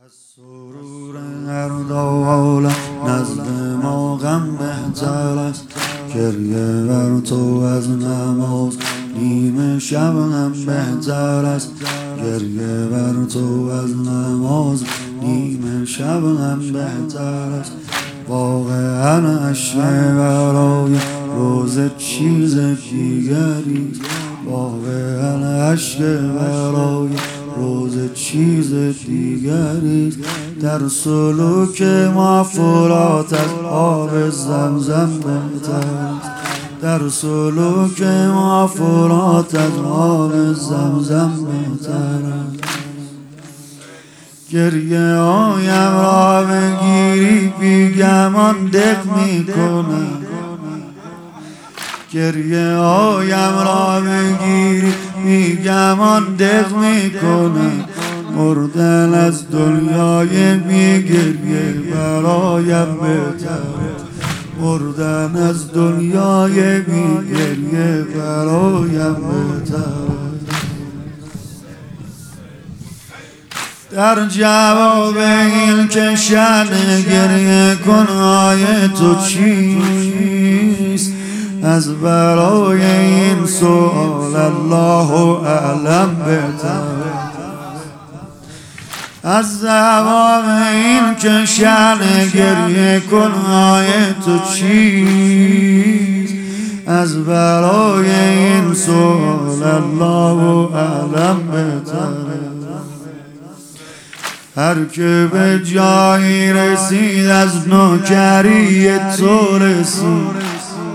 از سرور هر دو عالم نزد ما غم بهتر است. گریه بر تو از نماز نیمه شب هم بهتر است. گریه بر تو از نماز نیمه شب هم بهتر است. واقعا اشک برای روز چیز دیگری، واقعا اشک برای روز چیز دیگری. در سلوک ما فرات از آب زمزم بهتر است. در سلوک ما فرات از آب زمزم بهتر است. گریه هایم را بگیری بی گمان دق می کنم. گریه هایم را بگیری بی گمان دق می کنم. مردن از دنیای بی گریه برایم بهتر. مردن از دنیای بی گریه برایم بهتر. در جواب این که شأن گریه کنهای تو چیست، از برای این سؤال الله اعلم بهتر. از جواب این که شأن گریه کنهای تو چیست، از برای این سؤال الله اعلم بهتر. هر که به جایی رسید از نوکری تو رسید.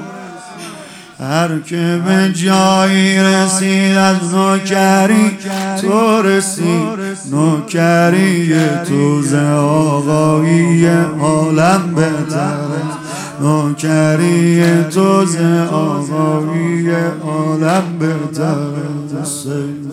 هر که به جایی رسید از نوکری تو رسید. نوکری تو ز آقایی عالم بهتر است. نوکری تو ز آقایی عالم بهتر است.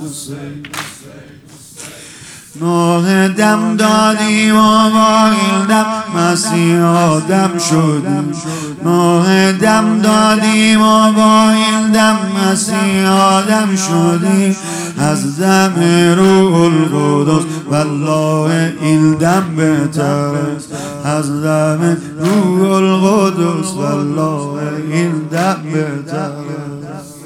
نوح دم دادیم و با این دم مسیح آدم شدیم. نوح دم دادیم و با این دم مسیح آدم شدیم. از دم روح القدس والله این دم بهتر است. از دم روح القدس والله این دم بهتر است.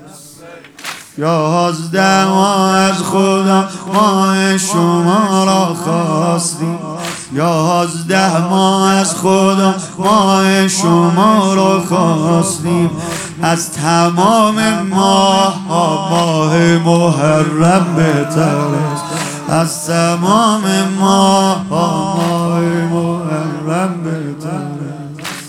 11 ماه از خدا ماه شما را خواستیم. 11 ماه از خدا ماه شما را خواستیم. از تمام ماه ماه محرم بهتر است. از تمام ماه ماه محرم بهتر است.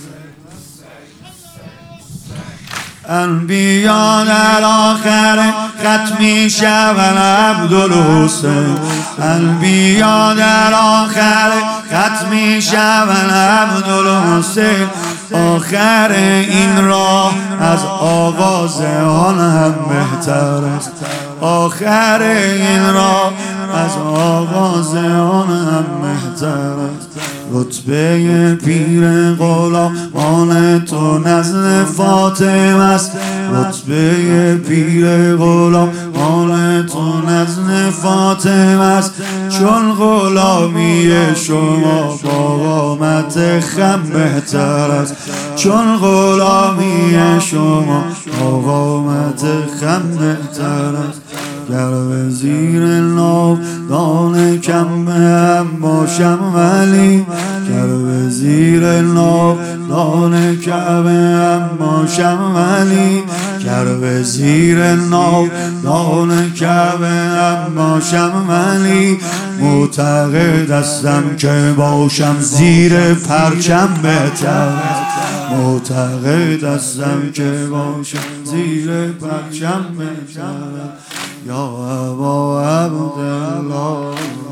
انبیا در آخر ختمی شوند عبدالحسین. انبیا در آخر ختمی شوند عبدالحسین. آخر این راه از آغاز آن هم بهتر است. آخر این راه از آغاز آن هم بهتر است. رتبه پیر غلامان تو نزد فاطمه است. رتبه پیر غلامان تو نزد فاطمه است. چون غلامی شما با قامت خم بهتر است. چون غلامی شما با قامت خم بهتر است. گر به زیر ناودان کم هم باشم ولی، گر به زیر ناودان کم هم باشم ولی، گر به زیر ناودان کم هم باشم ولی، معتقد هستم که باشم زیر پرچم بهتر. معتقد هستم که باشم زیر پرچم بهتر. یا ابا عبدالله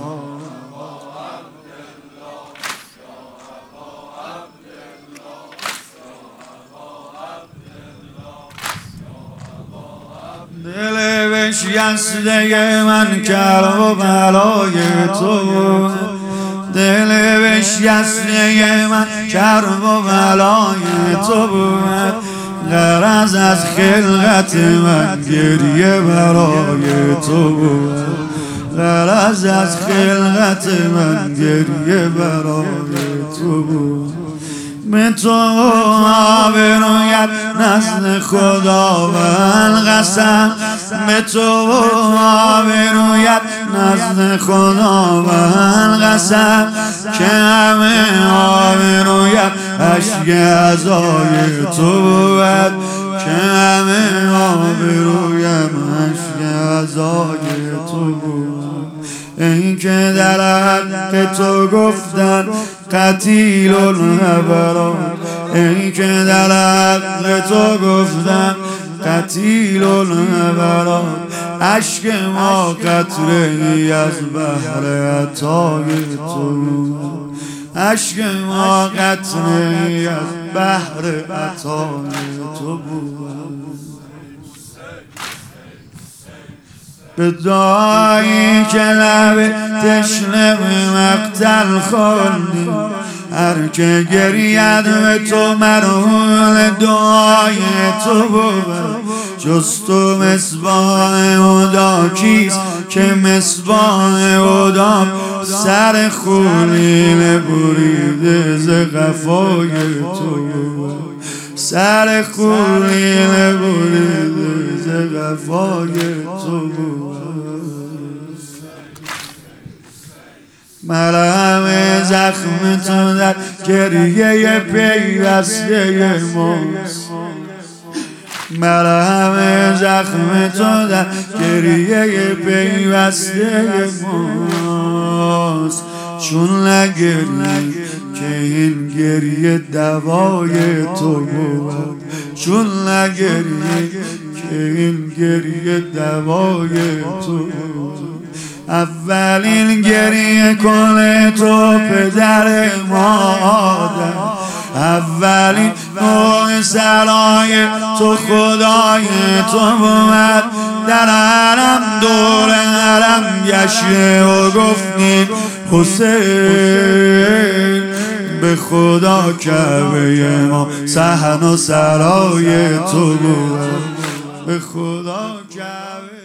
دل بشکسته من کرب و بلای تو. دل بشکسته من کرب و بلای تو بود. غرض از خلقت من گریه برای تو بود. غرض از خلقت من گریه برای تو بود. به تو آبرویت نزد خداوند قسم، به تو آبرویت نزد خداوند قسم که همه آبرویت اشک عزای تو بود، که همه آبرویم اشک عزای تو بود. این که در حق تو گفتن قتیل النبرات، این که در حق تو گفتن قتیل النبرات، اشک ما قطره ای از بحر عطای تو، اشک ما قطره ای از بحر عطای تو بود. به دعایی که لب تشنه به مقتل خوردی، هر که گرید به تو مرهون دعای تو بود. جز تو مصباح هدا کیست که مصباح هدا سر خونین بریده ز قفای تو بود، سر خونین بریده ز قفای تو بود. مرهم زخم تو در گریه پیوسته ماست، مرهم زخم تو در گریه پیوسته ماست. چون نگری که این گریه دوای تو بود، چون نگری که این گریه دوای تو بود. اولین گریه کن تو پدر مادر، اولین نوع سرای تو خدای تو بود. در حرم دور حرم گشته و گفتیم حسین، به خدا کعبه ما صحن و سرای تو بود، به خدا کعبه